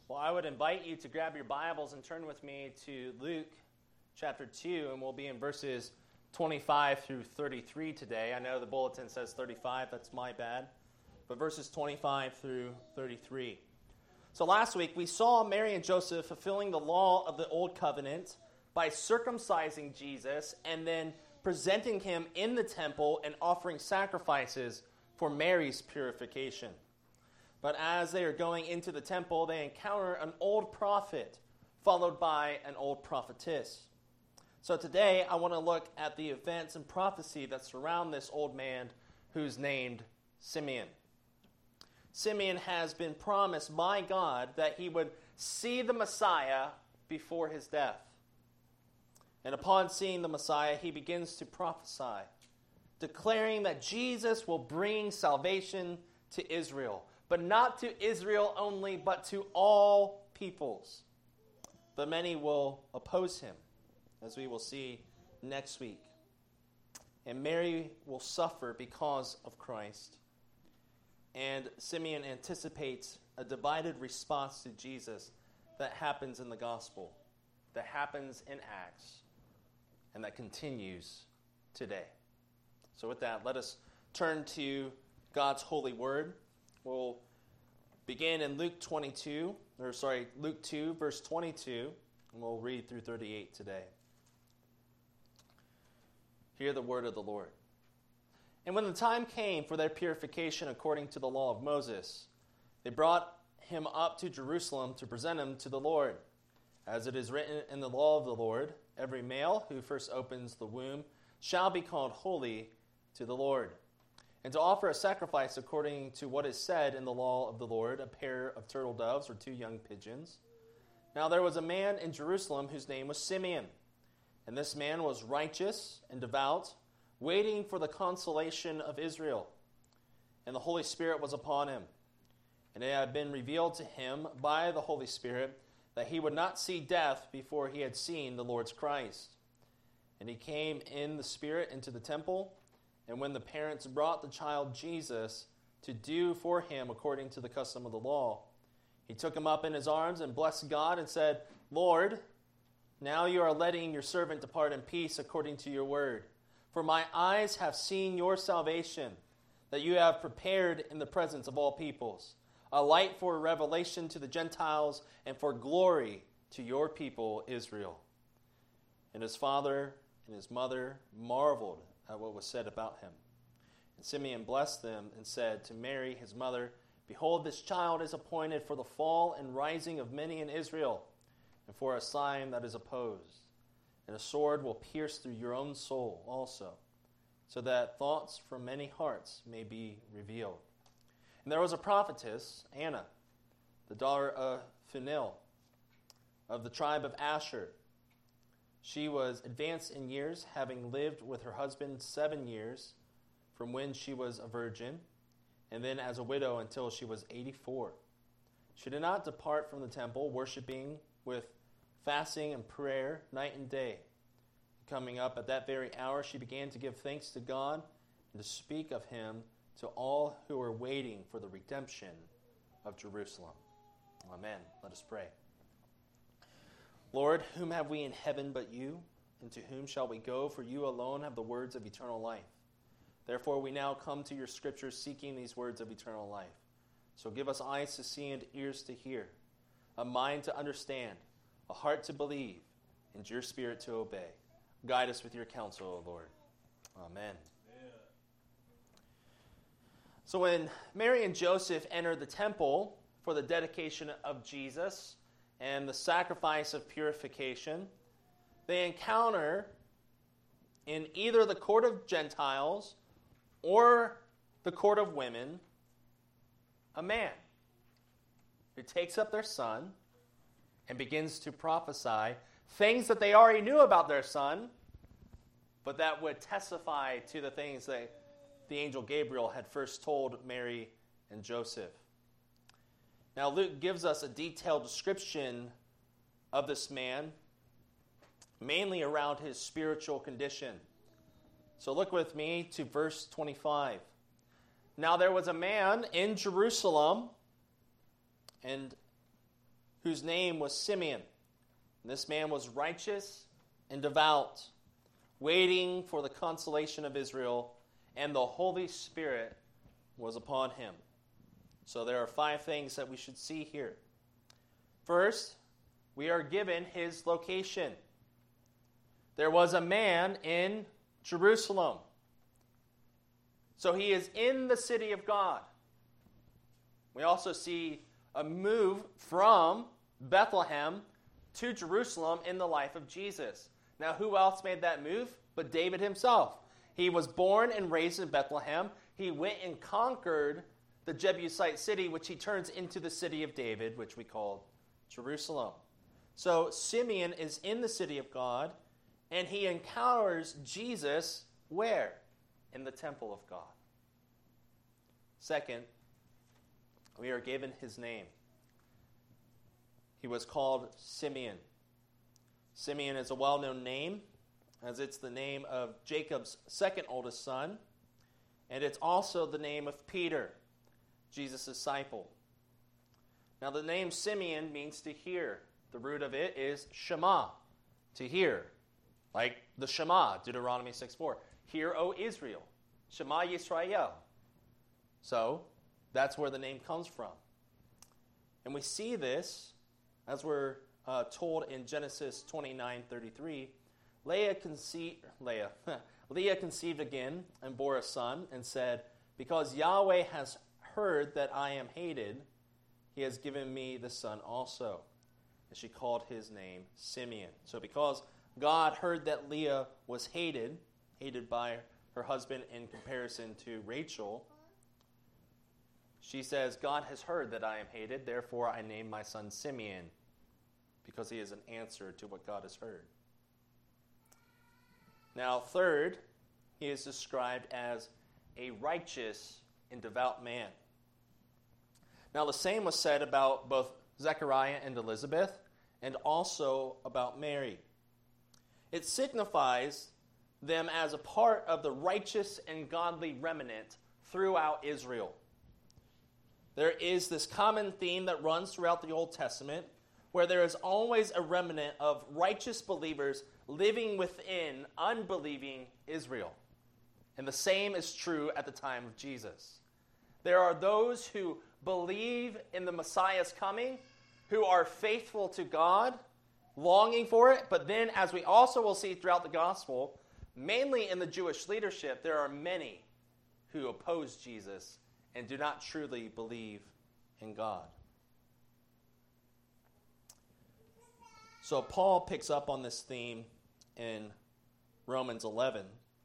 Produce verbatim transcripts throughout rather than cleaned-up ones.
Well, I would invite you to grab your Bibles and turn with me to Luke chapter two, and we'll be in verses twenty-five through thirty-three today. I know the bulletin says thirty-five, that's my bad, but verses twenty-five through thirty-three. So last week we saw Mary and Joseph fulfilling the law of the Old Covenant by circumcising Jesus and then presenting him in the temple and offering sacrifices for Mary's purification. But as they are going into the temple, they encounter an old prophet followed by an old prophetess. So today I want to look at the events and prophecy that surround this old man who's named Simeon. Simeon has been promised by God that he would see the Messiah before his death. And upon seeing the Messiah, he begins to prophesy, declaring that Jesus will bring salvation to Israel. But not to Israel only, but to all peoples. But many will oppose him, as we will see next week. And Mary will suffer because of Christ. And Simeon anticipates a divided response to Jesus that happens in the gospel, that happens in Acts, and that continues today. So with that, let us turn to God's holy word. We'll begin in Luke twenty-two, or sorry, Luke two, verse twenty-two, and we'll read through thirty-eight today. Hear the word of the Lord. And when the time came for their purification according to the law of Moses, they brought him up to Jerusalem to present him to the Lord. As it is written in the law of the Lord, every male who first opens the womb shall be called holy to the Lord. And to offer a sacrifice according to what is said in the law of the Lord, a pair of turtle doves or two young pigeons. Now there was a man in Jerusalem whose name was Simeon. And this man was righteous and devout, waiting for the consolation of Israel. And the Holy Spirit was upon him. And it had been revealed to him by the Holy Spirit that he would not see death before he had seen the Lord's Christ. And he came in the Spirit into the temple. And when the parents brought the child Jesus to do for him according to the custom of the law, he took him up in his arms and blessed God and said, Lord, now you are letting your servant depart in peace according to your word. For my eyes have seen your salvation, that you have prepared in the presence of all peoples, a light for revelation to the Gentiles and for glory to your people Israel. And his father and his mother marveled at what was said about him. And Simeon blessed them and said to Mary, his mother, Behold, this child is appointed for the fall and rising of many in Israel, and for a sign that is opposed. And a sword will pierce through your own soul also, so that thoughts from many hearts may be revealed. And there was a prophetess, Anna, the daughter of Phanuel, of the tribe of Asher. She was advanced in years, having lived with her husband seven years, from when she was a virgin, and then as a widow until she was eighty-four. She did not depart from the temple, worshiping with fasting and prayer night and day. Coming up at that very hour, she began to give thanks to God and to speak of him to all who were waiting for the redemption of Jerusalem. Amen. Let us pray. Lord, whom have we in heaven but you? And to whom shall we go? For you alone have the words of eternal life. Therefore we now come to your scriptures seeking these words of eternal life. So give us eyes to see and ears to hear, a mind to understand, a heart to believe, and your spirit to obey. Guide us with your counsel, O Lord. Amen. Yeah. So when Mary and Joseph entered the temple for the dedication of Jesus and the sacrifice of purification, they encounter in either the court of Gentiles or the court of women a man who takes up their son and begins to prophesy things that they already knew about their son, but that would testify to the things that the angel Gabriel had first told Mary and Joseph. Now, Luke gives us a detailed description of this man, mainly around his spiritual condition. So look with me to verse twenty-five. Now there was a man in Jerusalem and whose name was Simeon. And this man was righteous and devout, waiting for the consolation of Israel, and the Holy Spirit was upon him. So there are five things that we should see here. First, we are given his location. There was a man in Jerusalem. So he is in the city of God. We also see a move from Bethlehem to Jerusalem in the life of Jesus. Now, who else made that move but David himself? He was born and raised in Bethlehem. He went and conquered the Jebusite city, which he turns into the city of David, which we call Jerusalem. So Simeon is in the city of God, and he encounters Jesus where? In the temple of God. Second, we are given his name. He was called Simeon. Simeon is a well-known name, as it's the name of Jacob's second oldest son, and it's also the name of Peter, Jesus' disciple. Now, the name Simeon means to hear. The root of it is Shema, to hear. Like the Shema, Deuteronomy six four. Hear, O Israel. Shema Yisrael. So, that's where the name comes from. And we see this, as we're uh, told in Genesis twenty-nine thirty-three. Leah conceived, Leah, Leah conceived again and bore a son and said, because Yahweh has heard that I am hated, he has given me the son also. And she called his name Simeon. So because God heard that Leah was hated, hated by her husband in comparison to Rachel, she says, God has heard that I am hated, therefore I named my son Simeon, because he is an answer to what God has heard. Now, third, he is described as a righteous and devout man. Now, the same was said about both Zechariah and Elizabeth, and also about Mary. It signifies them as a part of the righteous and godly remnant throughout Israel. There is this common theme that runs throughout the Old Testament, where there is always a remnant of righteous believers living within unbelieving Israel. And the same is true at the time of Jesus. There are those who believe in the Messiah's coming, who are faithful to God, longing for it, but then, as we also will see throughout the gospel, mainly in the Jewish leadership, there are many who oppose Jesus and do not truly believe in God. So Paul picks up on this theme in Romans eleven.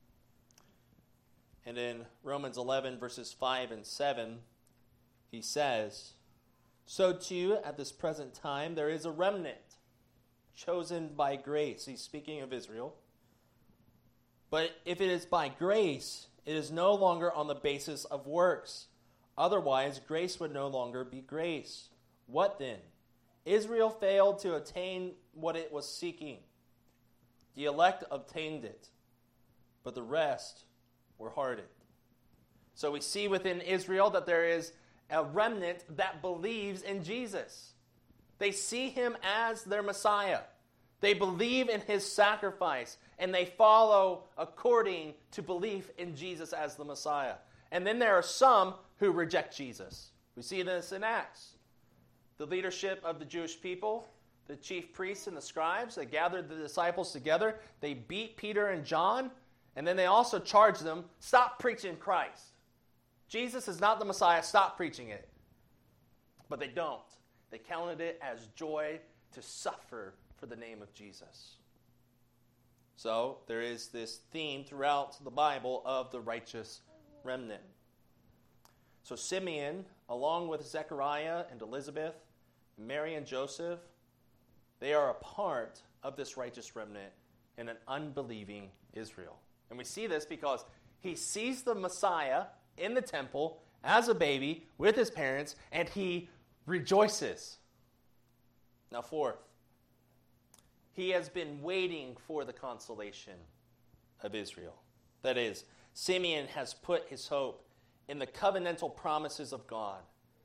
And in Romans eleven, verses five and seven, he says, so too, at this present time, there is a remnant chosen by grace. He's speaking of Israel. But if it is by grace, it is no longer on the basis of works. Otherwise, grace would no longer be grace. What then? Israel failed to attain what it was seeking. The elect obtained it, but the rest were hardened. So we see within Israel that there is a remnant that believes in Jesus. They see him as their Messiah. They believe in his sacrifice, and they follow according to belief in Jesus as the Messiah. And then there are some who reject Jesus. We see this in Acts. The leadership of the Jewish people, the chief priests and the scribes, they gathered the disciples together. They beat Peter and John, and then they also charged them, stop preaching Christ. Jesus is not the Messiah, stop preaching it. But they don't. They counted it as joy to suffer for the name of Jesus. So there is this theme throughout the Bible of the righteous remnant. So Simeon, along with Zechariah and Elizabeth, Mary and Joseph, they are a part of this righteous remnant in an unbelieving Israel. And we see this because he sees the Messiah in the temple as a baby with his parents, and he rejoices. Now, fourth, he has been waiting for the consolation of Israel. That is, Simeon has put his hope in the covenantal promises of God.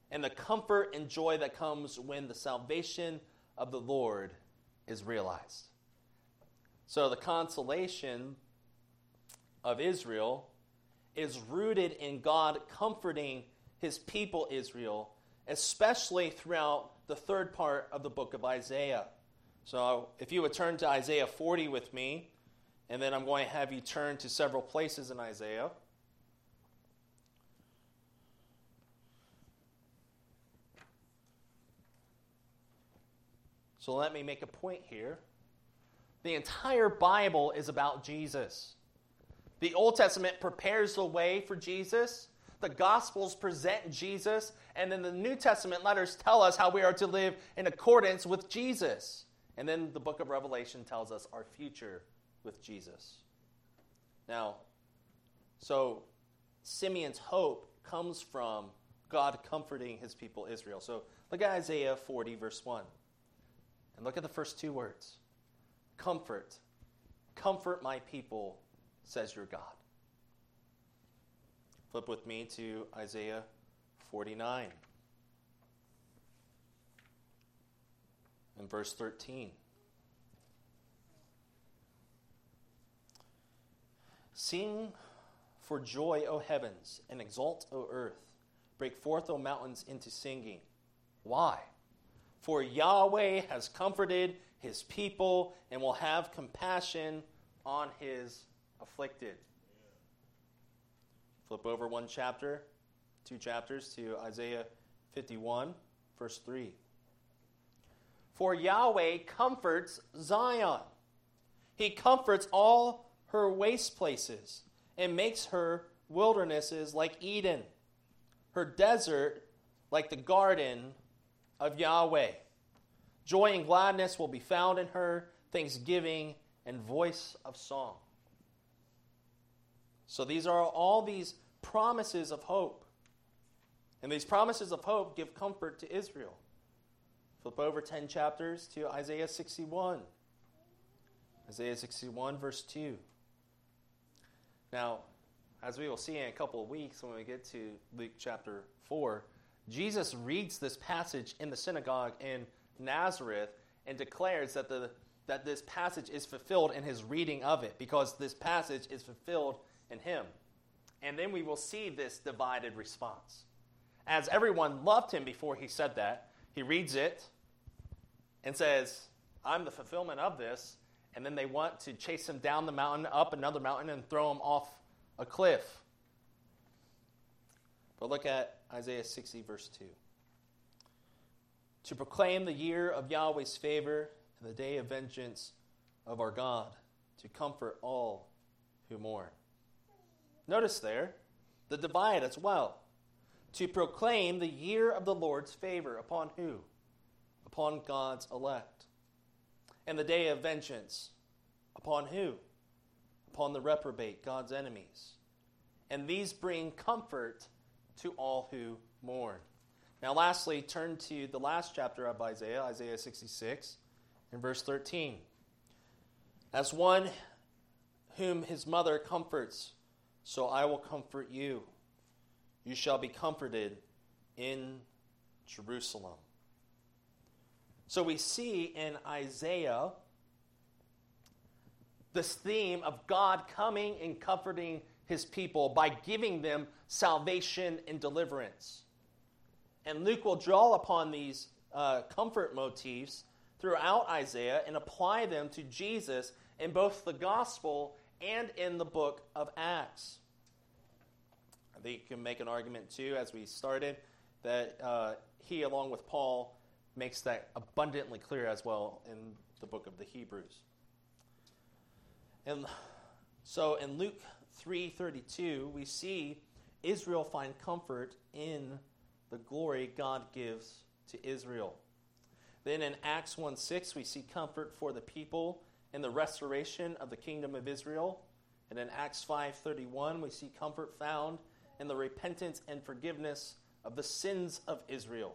and the comfort and joy that comes when the salvation of the Lord is realized. So the consolation of Israel is rooted in God comforting his people Israel, especially throughout the third part of the book of Isaiah. So if you would turn to Isaiah forty with me, and then I'm going to have you turn to several places in Isaiah. So let me make a point here. The entire Bible is about Jesus. The Old Testament prepares the way for Jesus. The Gospels present Jesus. And then the New Testament letters tell us how we are to live in accordance with Jesus. And then the book of Revelation tells us our future with Jesus. Now, so Simeon's hope comes from God comforting his people Israel. So look at Isaiah forty, verse one. And look at the first two words. Comfort. Comfort my people, says your God. Flip with me to Isaiah forty-nine. And verse thirteen. Sing for joy, O heavens, and exult, O earth. Break forth, O mountains, into singing. Why? For Yahweh has comforted his people and will have compassion on his afflicted. Flip over one chapter, two chapters to Isaiah fifty-one, verse three. For Yahweh comforts Zion. He comforts all her waste places and makes her wildernesses like Eden, her desert like the garden of Yahweh. Joy and gladness will be found in her, thanksgiving and voice of song. So these are all these promises of hope. And these promises of hope give comfort to Israel. Flip over ten chapters to Isaiah sixty-one. Isaiah sixty-one, verse two. Now, as we will see in a couple of weeks when we get to Luke chapter four, Jesus reads this passage in the synagogue in Nazareth and declares that the that this passage is fulfilled in his reading of it, because this passage is fulfilled in him. And then we will see this divided response. As everyone loved him before he said that, he reads it and says, I'm the fulfillment of this. And then they want to chase him down the mountain, up another mountain, and throw him off a cliff. But look at Isaiah sixty, verse two. To proclaim the year of Yahweh's favor and the day of vengeance of our God, to comfort all who mourn. Notice there, the divide as well. To proclaim the year of the Lord's favor upon who? Upon God's elect. And the day of vengeance upon who? Upon the reprobate, God's enemies. And these bring comfort to all who mourn. Now lastly, turn to the last chapter of Isaiah, Isaiah sixty-six, in verse thirteen. As one whom his mother comforts, so I will comfort you. You shall be comforted in Jerusalem. So we see in Isaiah this theme of God coming and comforting his people by giving them salvation and deliverance. And Luke will draw upon these uh, comfort motifs throughout Isaiah and apply them to Jesus in both the gospel and in the book of Acts. I think you can make an argument too, as we started, that uh, he, along with Paul, makes that abundantly clear as well in the book of the Hebrews. And so in Luke three thirty-two, we see Israel find comfort in the glory God gives to Israel. Then in Acts one six, we see comfort for the people in the restoration of the kingdom of Israel. And in Acts five thirty-one, we see comfort found in the repentance and forgiveness of the sins of Israel.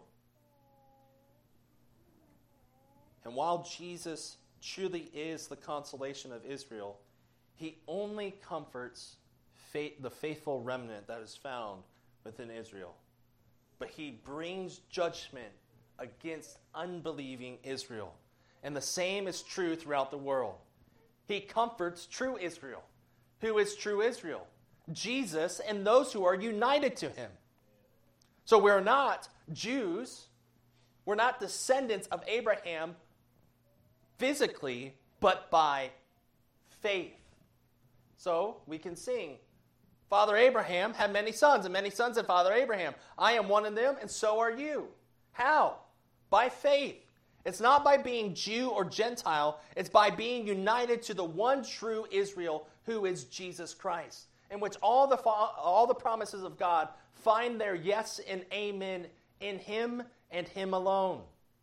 And while Jesus truly is the consolation of Israel, he only comforts faith, the faithful remnant that is found within Israel. but he brings judgment against unbelieving Israel. And the same is true throughout the world. He comforts true Israel. Who is true Israel? Jesus and those who are united to him. So we're not Jews. We're not descendants of Abraham physically, but by faith. So we can sing, Father Abraham had many sons, and many sons had Father Abraham. I am one of them, and so are you. How? By faith. It's not by being Jew or Gentile. It's by being united to the one true Israel, who is Jesus Christ, in which all the all the promises of God find their yes and amen in him and him alone.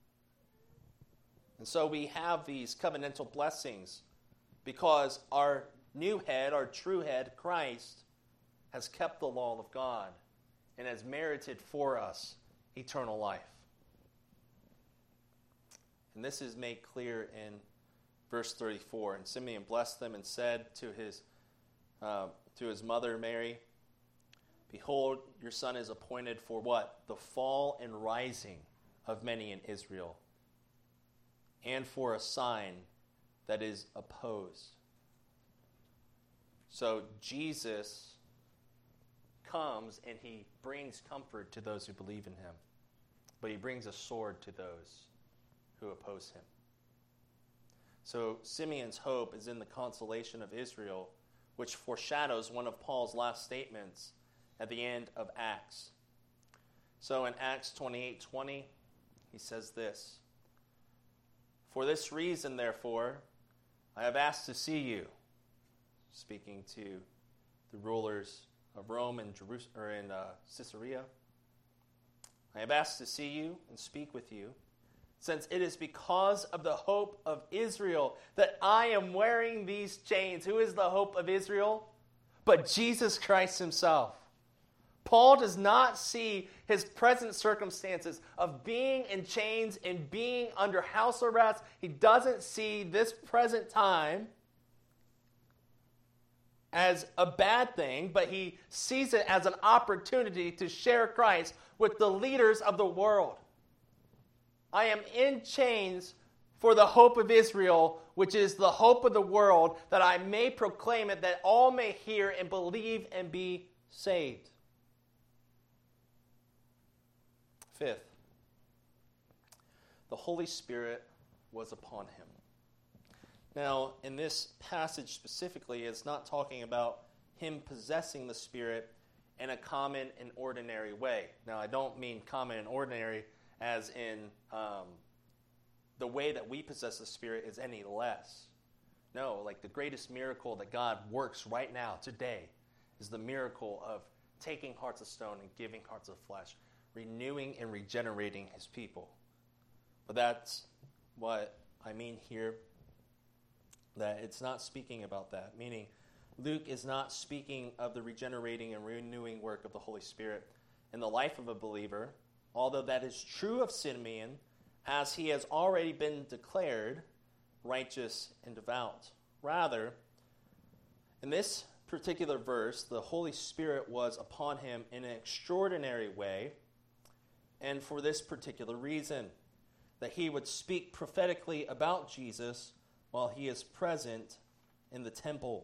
And so we have these covenantal blessings because our new head, our true head, Christ, has kept the law of God and has merited for us eternal life. And this is made clear in verse thirty-four. And Simeon blessed them and said to his uh, to his mother Mary, behold, your son is appointed for what? The fall and rising of many in Israel, and for a sign that is opposed. So Jesus comes and he brings comfort to those who believe in him, but he brings a sword to those who oppose him. So Simeon's hope is in the consolation of Israel, which foreshadows one of Paul's last statements at the end of Acts. So in Acts twenty-eight twenty, he says this, for this reason, therefore, I have asked to see you, speaking to the rulers of Rome and Jerusalem, or in uh, Caesarea. I have asked to see you and speak with you, since it is because of the hope of Israel that I am wearing these chains. Who is the hope of Israel? But Jesus Christ himself. Paul does not see his present circumstances of being in chains and being under house arrest. He doesn't see this present time as a bad thing, but he sees it as an opportunity to share Christ with the leaders of the world. I am in chains for the hope of Israel, which is the hope of the world, that I may proclaim it, that all may hear and believe and be saved. Fifth, the Holy Spirit was upon him. Now, in this passage specifically, it's not talking about him possessing the Spirit in a common and ordinary way. Now, I don't mean common and ordinary as in um, the way that we possess the Spirit is any less. No, like the greatest miracle that God works right now, today, is the miracle of taking hearts of stone and giving hearts of flesh, renewing and regenerating his people. But that's what I mean here, that it's not speaking about that, meaning Luke is not speaking of the regenerating and renewing work of the Holy Spirit in the life of a believer, although that is true of Simeon, as he has already been declared righteous and devout. Rather, in this particular verse, the Holy Spirit was upon him in an extraordinary way, and for this particular reason, that he would speak prophetically about Jesus while he is present in the temple.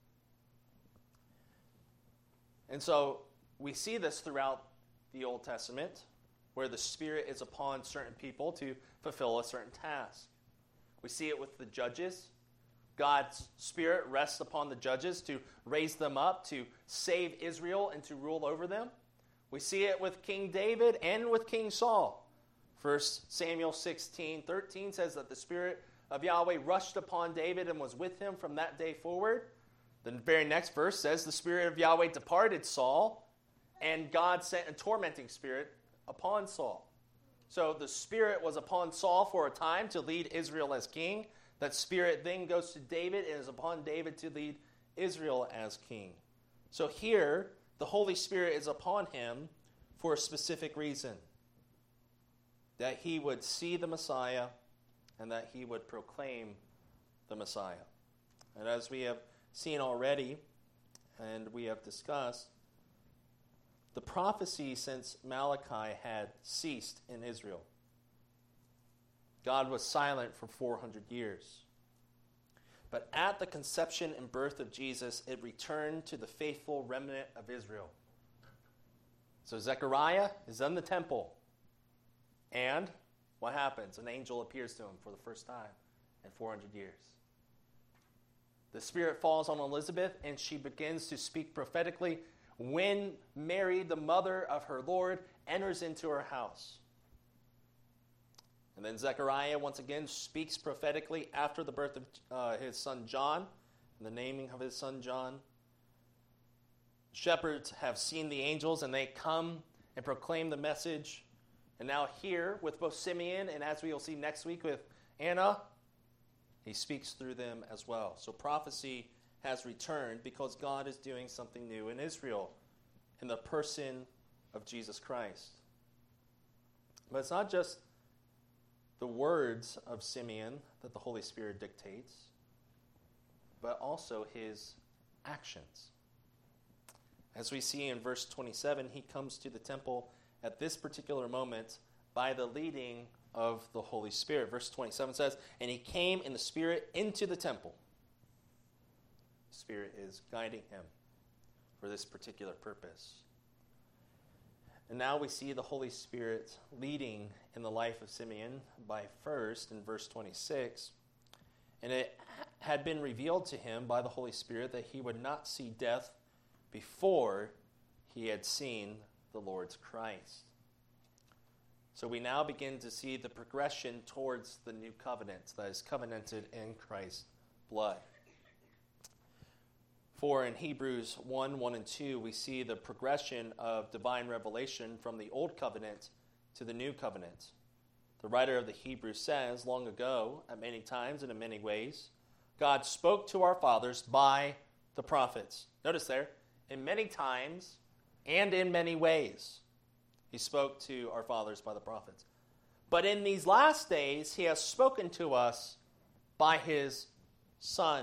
And so we see this throughout the Old Testament, where the Spirit is upon certain people to fulfill a certain task. We see it with the judges. God's Spirit rests upon the judges to raise them up, to save Israel, and to rule over them. We see it with King David and with King Saul. First Samuel sixteen thirteen says that the Spirit of Yahweh rushed upon David and was with him from that day forward. The very next verse says the Spirit of Yahweh departed Saul, and God sent a tormenting spirit upon Saul. So the Spirit was upon Saul for a time to lead Israel as king. That Spirit then goes to David and is upon David to lead Israel as king. So here, the Holy Spirit is upon him for a specific reason. That he would see the Messiah and that he would proclaim the Messiah. And as we have seen already, and we have discussed, The prophecy since Malachi had ceased in Israel. God was silent for four hundred years. But at the conception and birth of Jesus, it returned to the faithful remnant of Israel. So Zechariah is in the temple. And what happens? An angel appears to him for the first time in four hundred years. The Spirit falls on Elizabeth, and she begins to speak prophetically when Mary, the mother of her Lord, enters into her house. And then Zechariah once again speaks prophetically after the birth of uh, his son John, and the naming of his son John. Shepherds have seen the angels, and they come and proclaim the message. And now here, with both Simeon and as we will see next week with Anna, he speaks through them as well. So prophecy has returned because God is doing something new in Israel in the person of Jesus Christ. But it's not just the words of Simeon that the Holy Spirit dictates, but also his actions. As we see in verse twenty-seven, he comes to the temple at this particular moment by the leading of the Holy Spirit. Verse twenty-seven says, and he came in the Spirit into the temple. The Spirit is guiding him for this particular purpose. And now we see the Holy Spirit leading in the life of Simeon by first, in verse twenty-six, and it had been revealed to him by the Holy Spirit that he would not see death before he had seen the Lord's Christ. So we now begin to see the progression towards the new covenant that is covenanted in Christ's blood. For in Hebrews one, one and two, we see the progression of divine revelation from the old covenant to the new covenant. The writer of the Hebrews says, long ago, at many times and in many ways, God spoke to our fathers by the prophets. Notice there, in many times and in many ways, he spoke to our fathers by the prophets. But in these last days, he has spoken to us by his Son.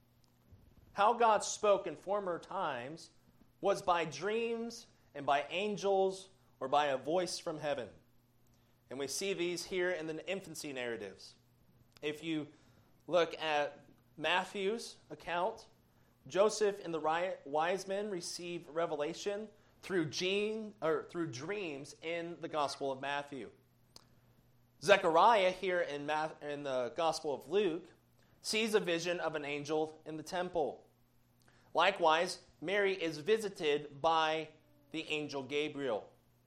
How God spoke in former times was by dreams and by angels or by a voice from heaven. And we see these here in the infancy narratives. If you look at Matthew's account, Joseph and the wise men receive revelation through, gene, or through dreams in the Gospel of Matthew. Zechariah here in, Math, in the Gospel of Luke sees a vision of an angel in the temple. Likewise, Mary is visited by the angel Gabriel.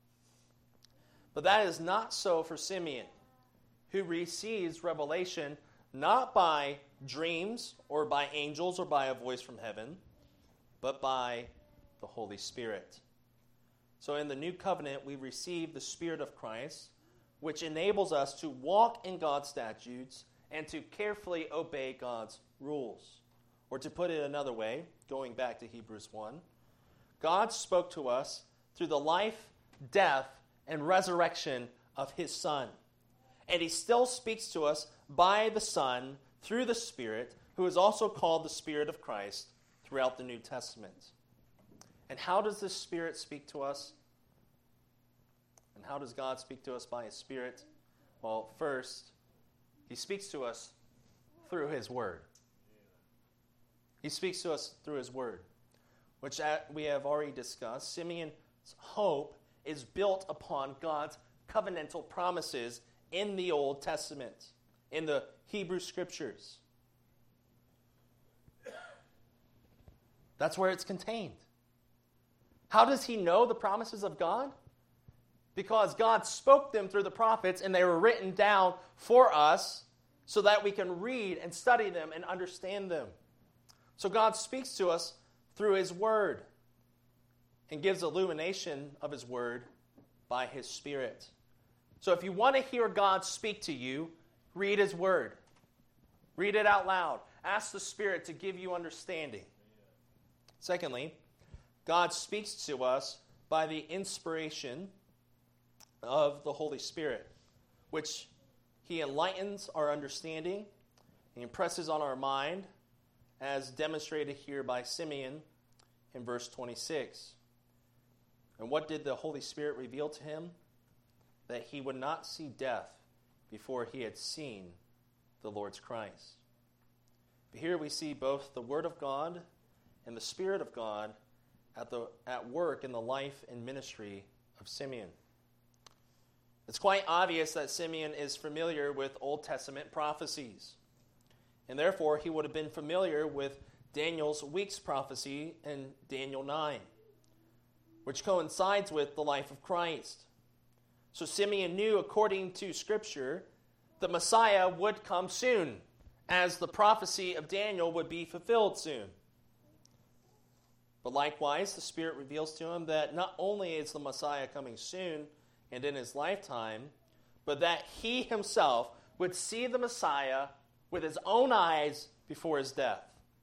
But that is not so for Simeon, who receives revelation not by dreams or by angels or by a voice from heaven, but by the Holy Spirit. So in the new covenant, we receive the Spirit of Christ, which enables us to walk in God's statutes and to carefully obey God's rules. Or to put it another way, going back to Hebrews one, God spoke to us through the life, death, and resurrection of his Son. And he still speaks to us by the Son through the Spirit, who is also called the Spirit of Christ throughout the New Testament. And how does this Spirit speak to us? And how does God speak to us by his Spirit? Well, first, he speaks to us through his Word. He speaks to us through his Word, which we have already discussed. Simeon's hope is built upon God's covenantal promises in the Old Testament, in the Hebrew Scriptures. That's where it's contained. How does he know the promises of God? Because God spoke them through the prophets, and they were written down for us so that we can read and study them and understand them. So God speaks to us through his Word and gives illumination of his Word by his Spirit. So if you want to hear God speak to you, read his Word. Read it out loud. Ask the Spirit to give you understanding. Secondly, God speaks to us by the inspiration of the Holy Spirit, which he enlightens our understanding, he impresses on our mind, as demonstrated here by Simeon in verse twenty-six. And what did the Holy Spirit reveal to him? That he would not see death before he had seen the Lord's Christ. But here we see both the Word of God and the Spirit of God at, the, at work in the life and ministry of Simeon. It's quite obvious that Simeon is familiar with Old Testament prophecies. And therefore, he would have been familiar with Daniel's week's prophecy in Daniel nine, which coincides with the life of Christ. So Simeon knew, according to Scripture, the Messiah would come soon, as the prophecy of Daniel would be fulfilled soon. But likewise, the Spirit reveals to him that not only is the Messiah coming soon and in his lifetime, but that he himself would see the Messiah with his own eyes before his death.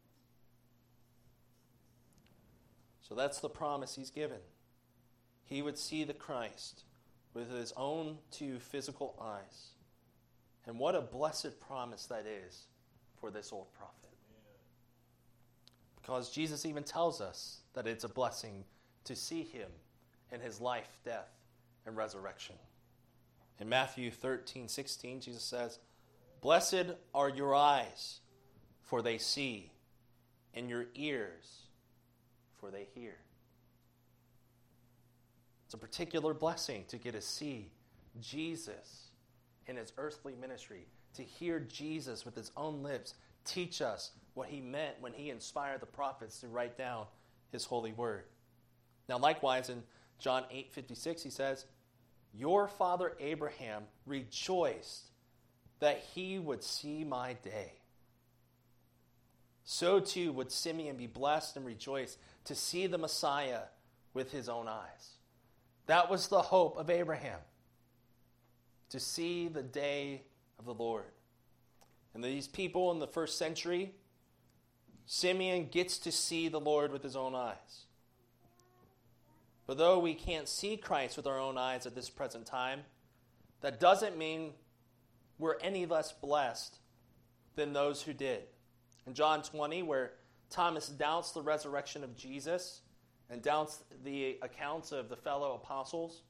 So that's the promise he's given. He would see the Christ with his own two physical eyes. And what a blessed promise that is for this old prophet. Because Jesus even tells us that it's a blessing to see him in his life, death, and resurrection. In Matthew thirteen sixteen, Jesus says, "Blessed are your eyes, for they see, and your ears, for they hear." It's a particular blessing to get to see Jesus in his earthly ministry, to hear Jesus with his own lips teach us what he meant when he inspired the prophets to write down his holy word. Now, likewise, in John eight fifty-six, he says, "Your father Abraham rejoiced that he would see my day. So too would Simeon be blessed and rejoice to see the Messiah with his own eyes." That was the hope of Abraham, to see the day of the Lord. And these people in the first century, Simeon gets to see the Lord with his own eyes. But though we can't see Christ with our own eyes at this present time, that doesn't mean we're any less blessed than those who did. In John twenty, where Thomas doubts the resurrection of Jesus and doubts the accounts of the fellow apostles,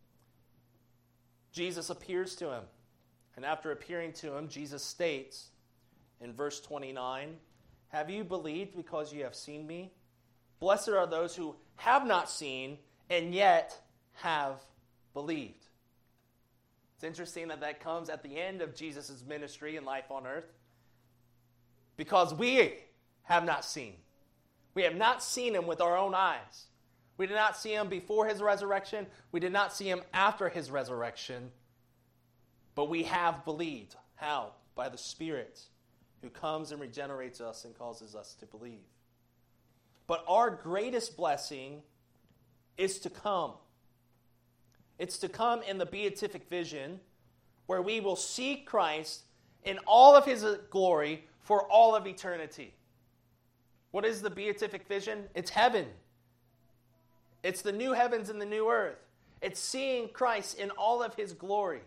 Jesus appears to him. And after appearing to him, Jesus states in verse twenty-nine, "Have you believed because you have seen me? Blessed are those who have not seen and yet have believed." It's interesting that that comes at the end of Jesus' ministry and life on earth, because we have not seen. We have not seen him with our own eyes. We did not see him before his resurrection. We did not see him after his resurrection. But we have believed. How? By the Spirit, who comes and regenerates us and causes us to believe. But our greatest blessing is to come. It's to come in the beatific vision, where we will see Christ in all of his glory for all of eternity. What is the beatific vision? It's heaven. It's the new heavens and the new earth. It's seeing Christ in all of his glory.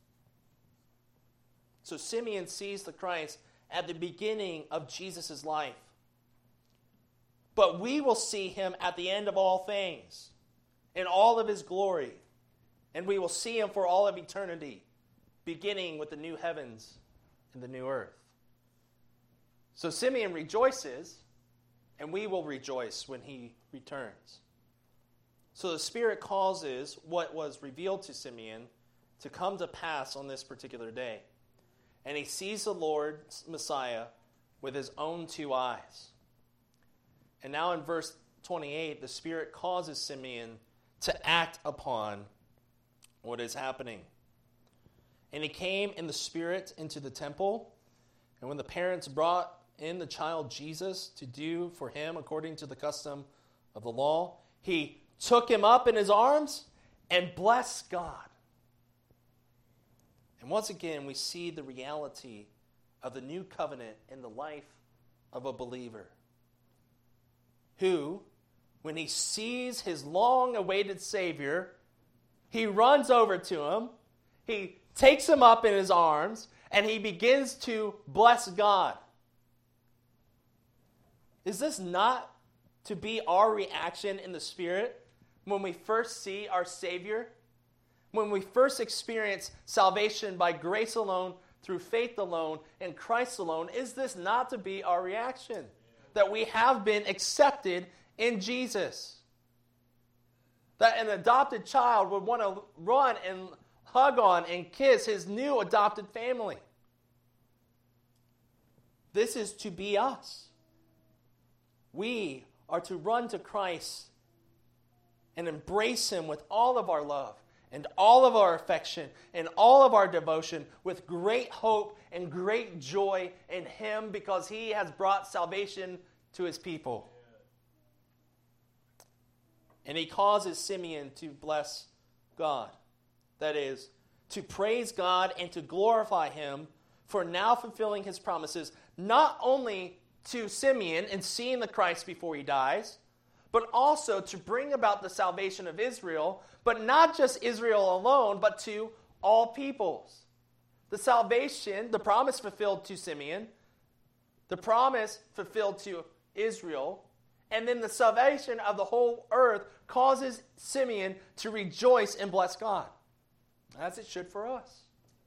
So Simeon sees the Christ at the beginning of Jesus' life. But we will see him at the end of all things, in all of his glory. And we will see him for all of eternity, beginning with the new heavens and the new earth. So Simeon rejoices, and we will rejoice when he returns. So the Spirit causes what was revealed to Simeon to come to pass on this particular day. And he sees the Lord Messiah with his own two eyes. And now in verse twenty-eight, the Spirit causes Simeon to act upon what is happening. "And he came in the Spirit into the temple, and when the parents brought in the child Jesus to do for him according to the custom of the law, he took him up in his arms and blessed God." And once again, we see the reality of the new covenant in the life of a believer, who, when he sees his long-awaited Savior, he runs over to him, he takes him up in his arms, and he begins to bless God. Is this not to be our reaction in the Spirit when we first see our Savior, when we first experience salvation by grace alone, through faith alone, in Christ alone, is this not to be our reaction? That we have been accepted in Jesus. That an adopted child would want to run and hug on and kiss his new adopted family. This is to be us. We are to run to Christ and embrace him with all of our love and all of our affection and all of our devotion with great hope and great joy in him because he has brought salvation to his people. And he causes Simeon to bless God. That is, to praise God and to glorify him for now fulfilling his promises, not only to Simeon and seeing the Christ before he dies, but also to bring about the salvation of Israel, but not just Israel alone, but to all peoples. The salvation, the promise fulfilled to Simeon, the promise fulfilled to Israel, and then the salvation of the whole earth causes Simeon to rejoice and bless God, as it should for us.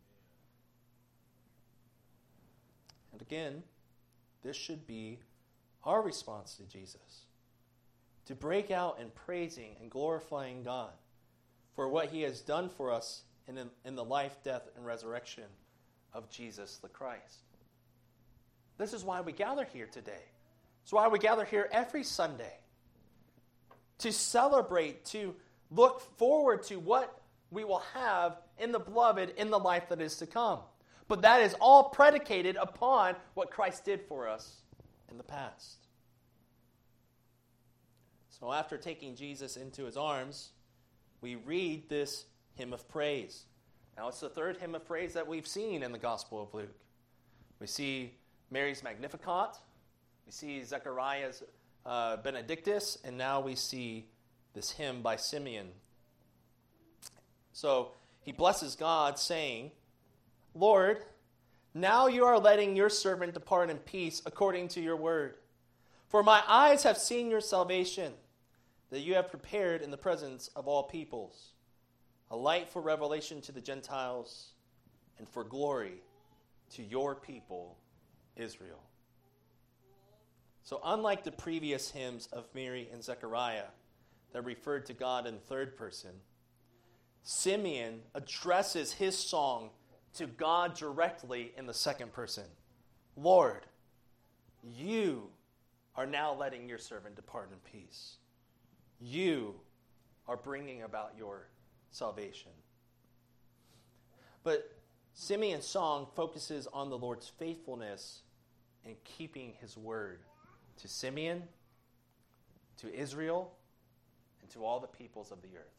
And again, this should be our response to Jesus, to break out in praising and glorifying God for what he has done for us in, in the life, death, and resurrection of Jesus the Christ. This is why we gather here today. It's why we gather here every Sunday, to celebrate, to look forward to what we will have in the beloved in the life that is to come. But that is all predicated upon what Christ did for us in the past. So after taking Jesus into his arms, we read this hymn of praise. Now it's the third hymn of praise that we've seen in the Gospel of Luke. We see Mary's Magnificat, we see Zechariah's uh, Benedictus, and now we see this hymn by Simeon. So he blesses God, saying, Lord, now you are letting your servant depart in peace according to your word. For my eyes have seen your salvation, that you have prepared in the presence of all peoples, a light for revelation to the Gentiles and for glory to your people, Israel. So unlike the previous hymns of Mary and Zechariah that referred to God in third person, Simeon addresses his song to God directly in the second person. Lord, you are now letting your servant depart in peace. You are bringing about your salvation. But Simeon's song focuses on the Lord's faithfulness in keeping his word to Simeon, to Israel, and to all the peoples of the earth.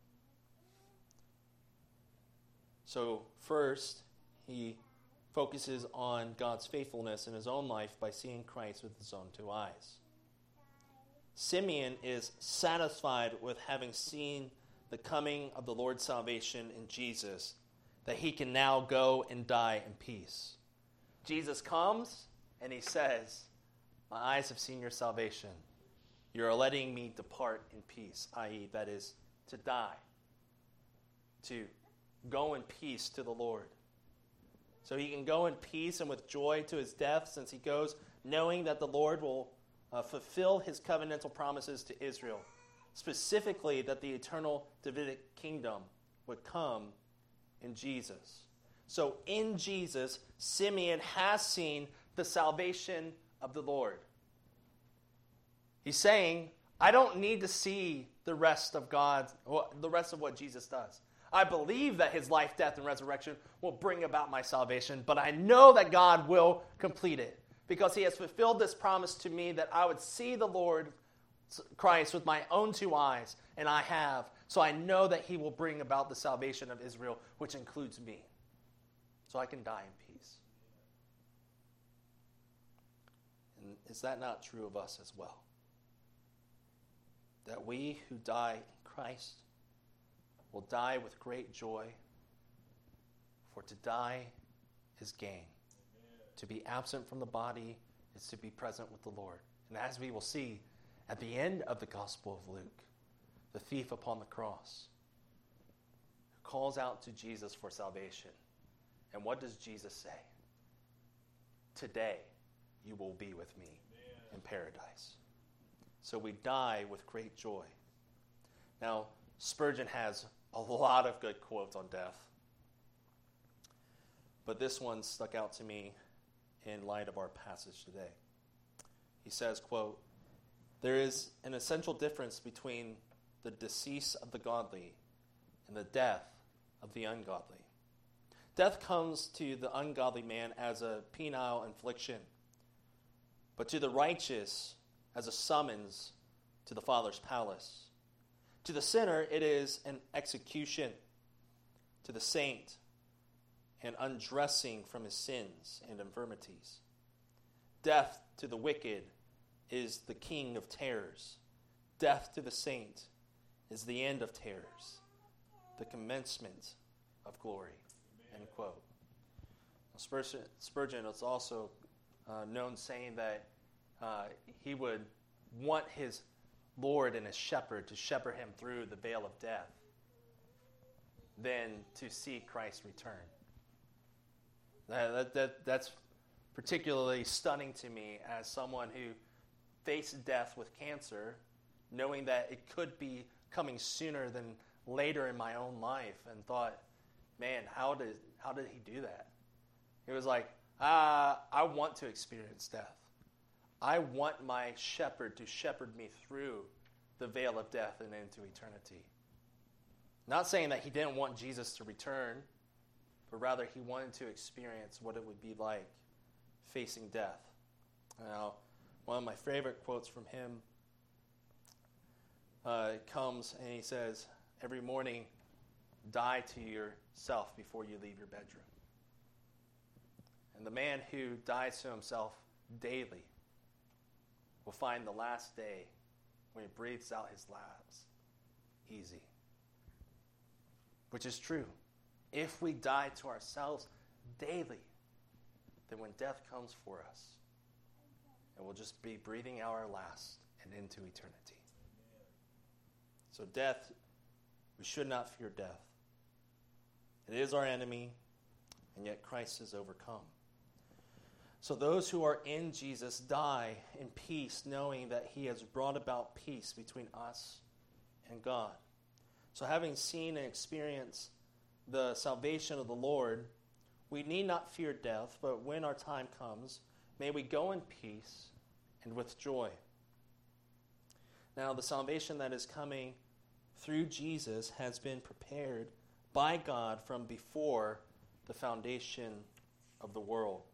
So first, he focuses on God's faithfulness in his own life by seeing Christ with his own two eyes. Simeon is satisfied with having seen the coming of the Lord's salvation in Jesus, that he can now go and die in peace. Jesus comes and he says, my eyes have seen your salvation. You are letting me depart in peace, that is, that is, to die, to go in peace to the Lord. So he can go in peace and with joy to his death, since he goes knowing that the Lord will uh, fulfill his covenantal promises to Israel, specifically that the eternal Davidic kingdom would come in Jesus. So in Jesus, Simeon has seen the salvation of the Lord. He's saying, I don't need to see the rest of God, the rest of what Jesus does. I believe that his life, death, and resurrection will bring about my salvation, but I know that God will complete it because he has fulfilled this promise to me that I would see the Lord Christ with my own two eyes, and I have. So I know that he will bring about the salvation of Israel, which includes me, so I can die in peace. And is that not true of us as well? That we who die in Christ will die with great joy, for to die is gain. Amen. To be absent from the body is to be present with the Lord. And as we will see at the end of the Gospel of Luke, the thief upon the cross, who calls out to Jesus for salvation. And what does Jesus say? Today you will be with me in paradise. So we die with great joy. Now, Spurgeon has a lot of good quotes on death, but this one stuck out to me in light of our passage today. He says, quote, "There is an essential difference between the decease of the godly and the death of the ungodly. Death comes to the ungodly man as a penal infliction, but to the righteous as a summons to the Father's palace. To the sinner, it is an execution. To the saint, an undressing from his sins and infirmities. Death to the wicked is the king of terrors. Death to the saint is the end of terrors, the commencement of glory." End quote. Spurgeon, Spurgeon is also uh, known saying that uh, he would want his Lord and his shepherd to shepherd him through the vale of death than to see Christ return. That, that, that, that's particularly stunning to me as someone who faced death with cancer, knowing that it could be coming sooner than later in my own life, and thought, man, how did how did he do that? It was like, ah, I want to experience death. I want my shepherd to shepherd me through the veil of death and into eternity. Not saying that he didn't want Jesus to return, but rather he wanted to experience what it would be like facing death. Now, one of my favorite quotes from him uh, comes, and he says, "Every morning, die to yourself before you leave your bedroom." And the man who dies to himself daily will find the last day when he breathes out his last easy. Which is true. If we die to ourselves daily, then when death comes for us, it will just be breathing out our last and into eternity. So death, we should not fear death. It is our enemy, and yet Christ has overcome. So those who are in Jesus die in peace, knowing that he has brought about peace between us and God. So having seen and experienced the salvation of the Lord, we need not fear death, but when our time comes, may we go in peace and with joy. Now, the salvation that is coming through Jesus has been prepared by God from before the foundation of the world.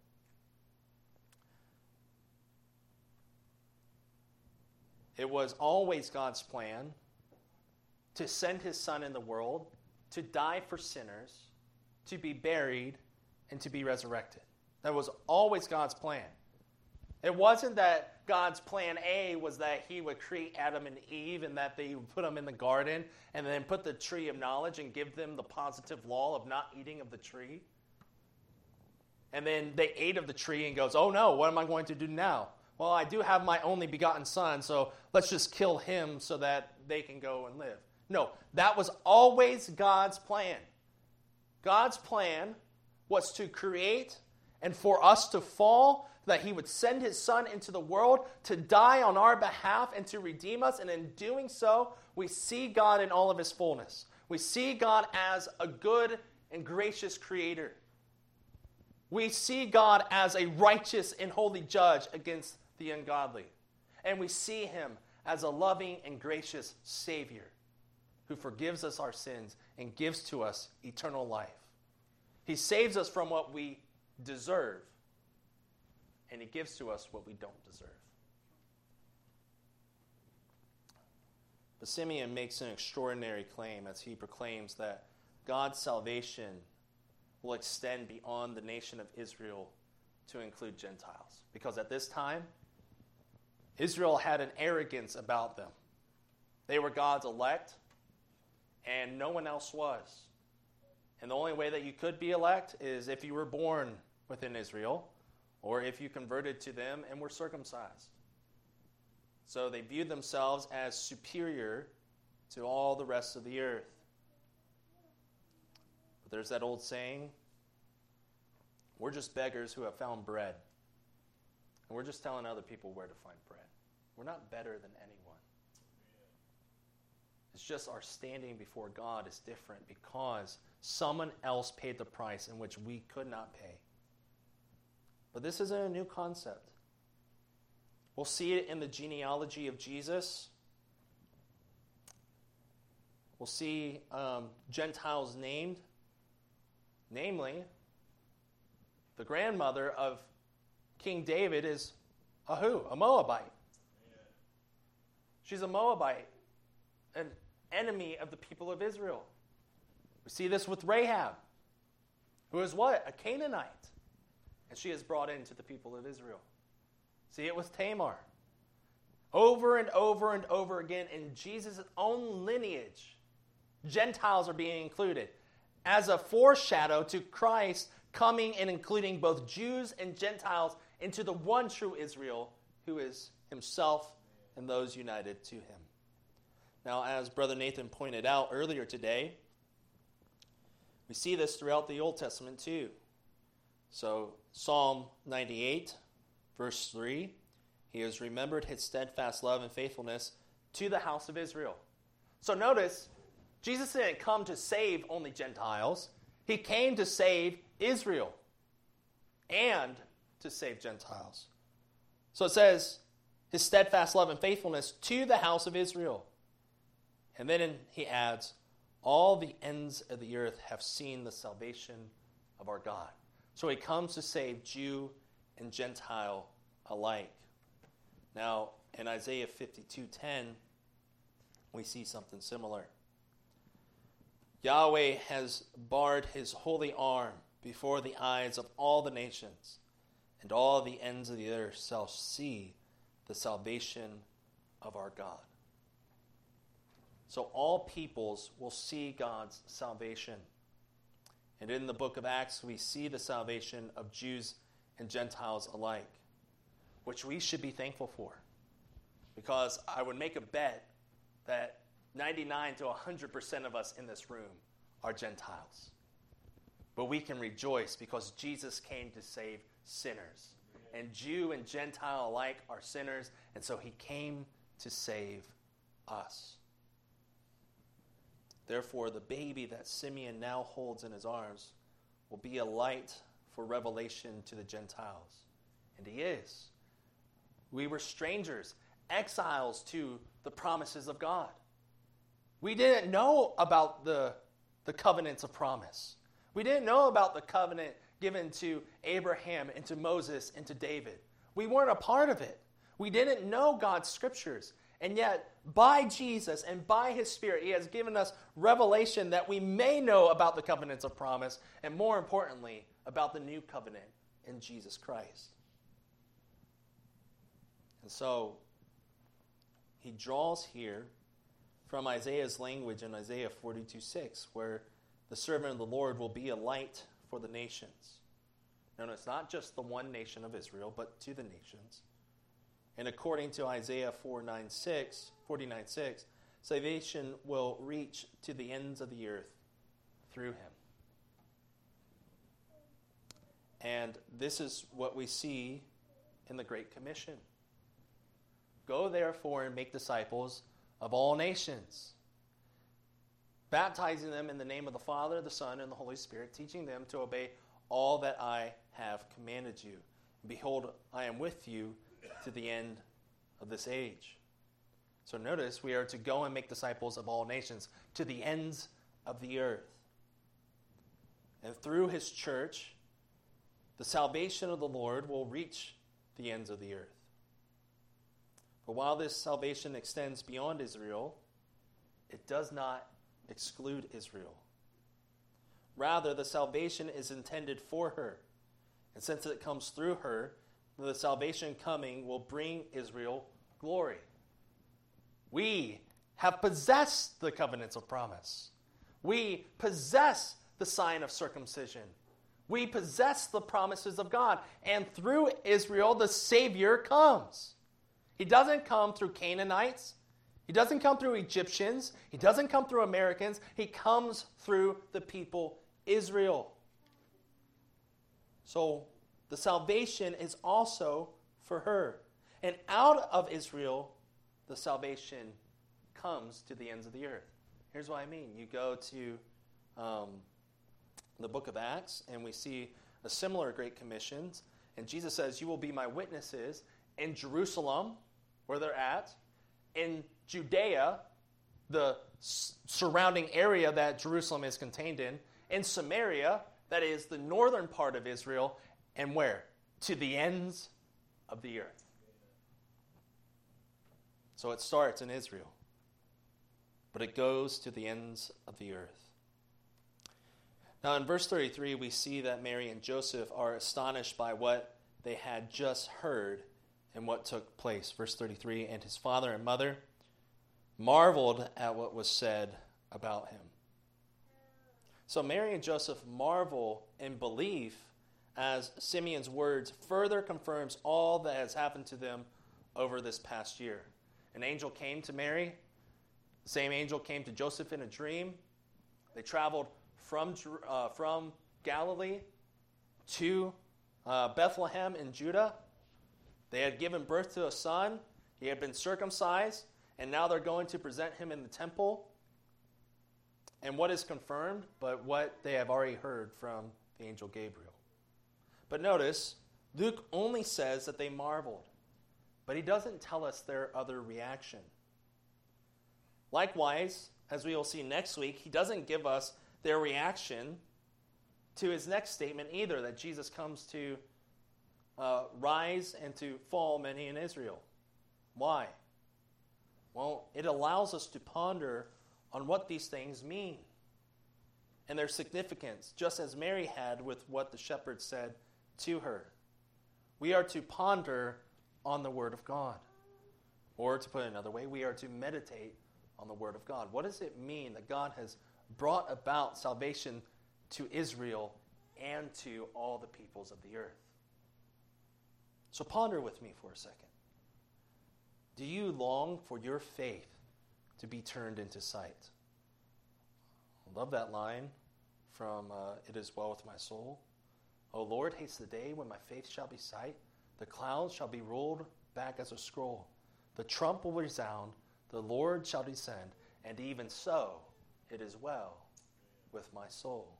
It was always God's plan to send his Son in the world, to die for sinners, to be buried, and to be resurrected. That was always God's plan. It wasn't that God's plan A was that he would create Adam and Eve and that they would put them in the garden and then put the tree of knowledge and give them the positive law of not eating of the tree. And then they ate of the tree and goes, oh no, what am I going to do now? Well, I do have my only begotten son, so let's just kill him so that they can go and live. No, that was always God's plan. God's plan was to create and for us to fall, that he would send his son into the world to die on our behalf and to redeem us. And in doing so, we see God in all of his fullness. We see God as a good and gracious creator. We see God as a righteous and holy judge against the ungodly. And we see him as a loving and gracious Savior who forgives us our sins and gives to us eternal life. He saves us from what we deserve, and he gives to us what we don't deserve. But Simeon makes an extraordinary claim as he proclaims that God's salvation will extend beyond the nation of Israel to include Gentiles. Because at this time, Israel had an arrogance about them. They were God's elect, and no one else was. And the only way that you could be elect is if you were born within Israel, or if you converted to them and were circumcised. So they viewed themselves as superior to all the rest of the earth. But there's that old saying, we're just beggars who have found bread. And we're just telling other people where to find bread. We're not better than anyone. It's just our standing before God is different because someone else paid the price in which we could not pay. But this isn't a new concept. We'll see it in the genealogy of Jesus. We'll see um, Gentiles named, namely, the grandmother of King David is a who? A Moabite. She's a Moabite, an enemy of the people of Israel. We see this with Rahab, who is what? A Canaanite. And she is brought into the people of Israel. See it with Tamar. Over and over and over again in Jesus' own lineage, Gentiles are being included as a foreshadow to Christ coming and including both Jews and Gentiles into the one true Israel, who is himself and those united to him. Now, as Brother Nathan pointed out earlier today, we see this throughout the Old Testament too. So, Psalm ninety-eight, verse three, he has remembered his steadfast love and faithfulness to the house of Israel. So notice, Jesus didn't come to save only Gentiles. He came to save Israel and to save Gentiles. So it says, his steadfast love and faithfulness to the house of Israel. And then he adds, all the ends of the earth have seen the salvation of our God. So he comes to save Jew and Gentile alike. Now, in Isaiah fifty-two ten, we see something similar. Yahweh has barred his holy arm before the eyes of all the nations, and all the ends of the earth shall see the salvation of our God. So all peoples will see God's salvation. And in the book of Acts, we see the salvation of Jews and Gentiles alike, which we should be thankful for. Because I would make a bet that ninety-nine to one hundred percent of us in this room are Gentiles. But we can rejoice because Jesus came to save sinners. And Jew and Gentile alike are sinners, and so he came to save us. Therefore, the baby that Simeon now holds in his arms will be a light for revelation to the Gentiles. And he is. We were strangers, exiles to the promises of God. We didn't know about the, the covenants of promise. We didn't know about the covenant given to Abraham and to Moses and to David. We weren't a part of it. We didn't know God's scriptures. And yet, by Jesus and by his Spirit, he has given us revelation that we may know about the covenants of promise, and more importantly, about the new covenant in Jesus Christ. And so, he draws here from Isaiah's language in Isaiah forty-two six, where the servant of the Lord will be a light for the nations. No, no, it's not just the one nation of Israel, but to the nations. And according to Isaiah forty-nine six, salvation will reach to the ends of the earth through him. And this is what we see in the Great Commission. Go therefore and make disciples of all nations, baptizing them in the name of the Father, the Son, and the Holy Spirit, teaching them to obey all that I have commanded you. Behold, I am with you to the end of this age. So notice, we are to go and make disciples of all nations to the ends of the earth. And through his church, the salvation of the Lord will reach the ends of the earth. But while this salvation extends beyond Israel, it does not exclude Israel. Rather, the salvation is intended for her. And since it comes through her, the salvation coming will bring Israel glory. We have possessed the covenants of promise. We possess the sign of circumcision. We possess the promises of God. And through Israel, the Savior comes. He doesn't come through Canaanites. He doesn't come through Egyptians. He doesn't come through Americans. He comes through the people Israel. So the salvation is also for her. And out of Israel, the salvation comes to the ends of the earth. Here's what I mean. You go to um, the book of Acts, and we see a similar Great Commission. And Jesus says, you will be my witnesses in Jerusalem, where they're at, in Judea, the s- surrounding area that Jerusalem is contained in, in Samaria, that is the northern part of Israel, and where? To the ends of the earth. So it starts in Israel, but it goes to the ends of the earth. Now in verse thirty-three, we see that Mary and Joseph are astonished by what they had just heard and what took place. Verse thirty-three, and his father and mother marveled at what was said about him. So Mary and Joseph marvel in belief as Simeon's words further confirms all that has happened to them over this past year. An angel came to Mary. The same angel came to Joseph in a dream. They traveled from, uh, from Galilee to uh, Bethlehem in Judah. They had given birth to a son. He had been circumcised, and now they're going to present him in the temple. And what is confirmed but what they have already heard from the angel Gabriel. But notice, Luke only says that they marveled, but he doesn't tell us their other reaction. Likewise, as we will see next week, he doesn't give us their reaction to his next statement either, that Jesus comes to uh, rise and to fall many in Israel. Why? Well, it allows us to ponder on what these things mean and their significance, just as Mary had with what the shepherds said to her. We are to ponder on the Word of God. Or to put it another way, we are to meditate on the Word of God. What does it mean that God has brought about salvation to Israel and to all the peoples of the earth? So ponder with me for a second. Do you long for your faith to be turned into sight? I love that line from uh, It Is Well With My Soul. O Lord, haste the day when my faith shall be sight. The clouds shall be rolled back as a scroll. The trump will resound. The Lord shall descend. And even so, it is well with my soul.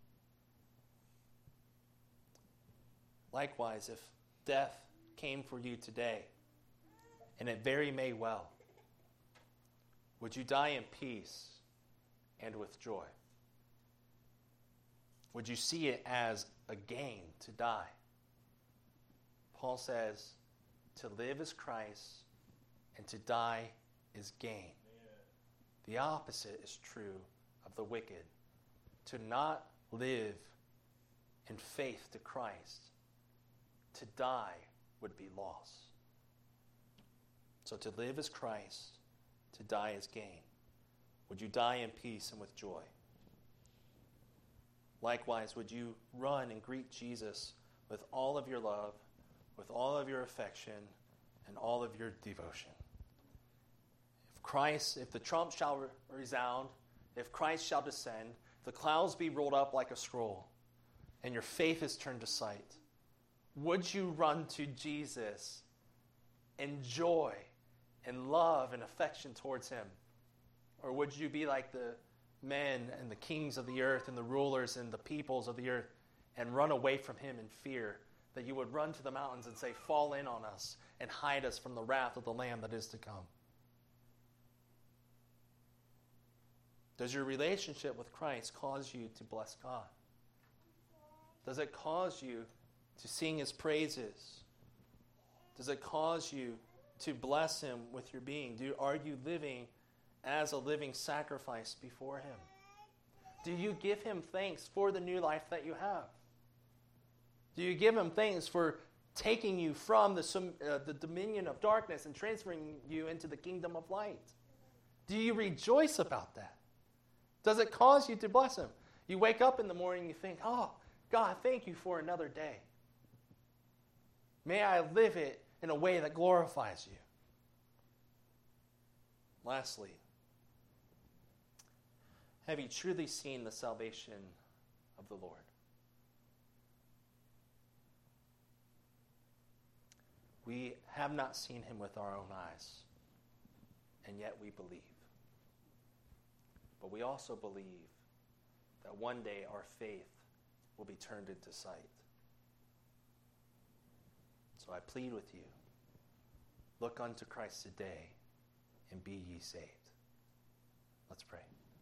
Likewise, if death came for you today, and it very may well, would you die in peace and with joy? Would you see it as a gain to die? Paul says, to live is Christ, and to die is gain. Yeah. The opposite is true of the wicked. To not live in faith to Christ, to die would be loss. So to live is Christ, to die is gain. Would you die in peace and with joy? Likewise, would you run and greet Jesus with all of your love, with all of your affection, and all of your devotion? If Christ, if the trump shall re- resound, if Christ shall descend, the clouds be rolled up like a scroll, and your faith is turned to sight, would you run to Jesus in joy and love and affection towards him? Or would you be like the men and the kings of the earth and the rulers and the peoples of the earth and run away from him in fear, that you would run to the mountains and say, fall in on us and hide us from the wrath of the Lamb that is to come? Does your relationship with Christ cause you to bless God? Does it cause you to sing his praises? Does it cause you to bless him with your being? Do, are you living as a living sacrifice before him? Do you give him thanks for the new life that you have? Do you give him thanks for taking you from the, uh, the dominion of darkness and transferring you into the kingdom of light? Do you rejoice about that? Does it cause you to bless him? You wake up in the morning and you think, oh, God, thank you for another day. May I live it in a way that glorifies you. Lastly, have you truly seen the salvation of the Lord? We have not seen him with our own eyes, and yet we believe. But we also believe that one day our faith will be turned into sight. So I plead with you, look unto Christ today and be ye saved. Let's pray.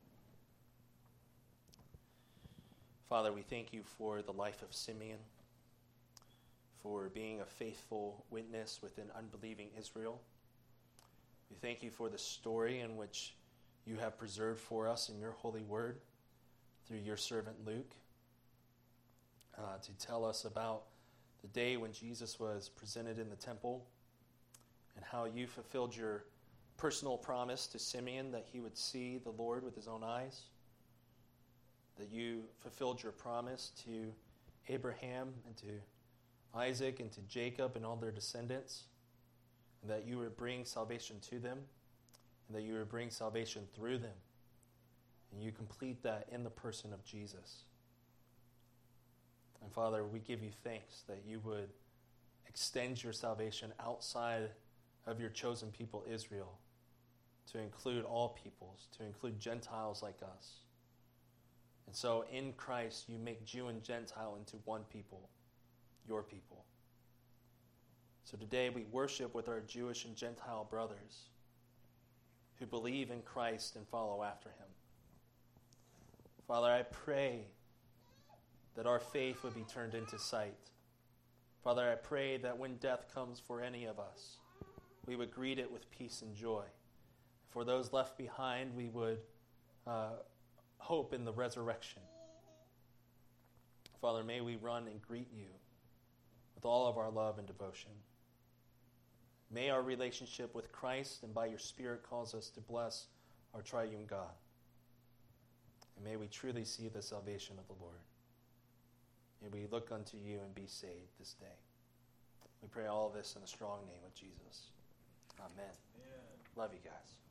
Father, we thank you for the life of Simeon, for being a faithful witness within unbelieving Israel. We thank you for the story in which you have preserved for us in your holy word through your servant Luke, uh, to tell us about the day when Jesus was presented in the temple and how you fulfilled your personal promise to Simeon that he would see the Lord with his own eyes, that you fulfilled your promise to Abraham and to Isaac and to Jacob and all their descendants, and that you would bring salvation to them, and that you would bring salvation through them. And you complete that in the person of Jesus. And Father, we give you thanks that you would extend your salvation outside of your chosen people, Israel, to include all peoples, to include Gentiles like us. And so in Christ, you make Jew and Gentile into one people, your people. So today we worship with our Jewish and Gentile brothers who believe in Christ and follow after him. Father, I pray that our faith would be turned into sight. Father, I pray that when death comes for any of us, we would greet it with peace and joy. For those left behind, we would uh, hope in the resurrection. Father, may we run and greet you with all of our love and devotion. May our relationship with Christ and by your Spirit cause us to bless our triune God. And may we truly see the salvation of the Lord. May we look unto you and be saved this day. We pray all of this in the strong name of Jesus. Amen. Amen. Love you guys.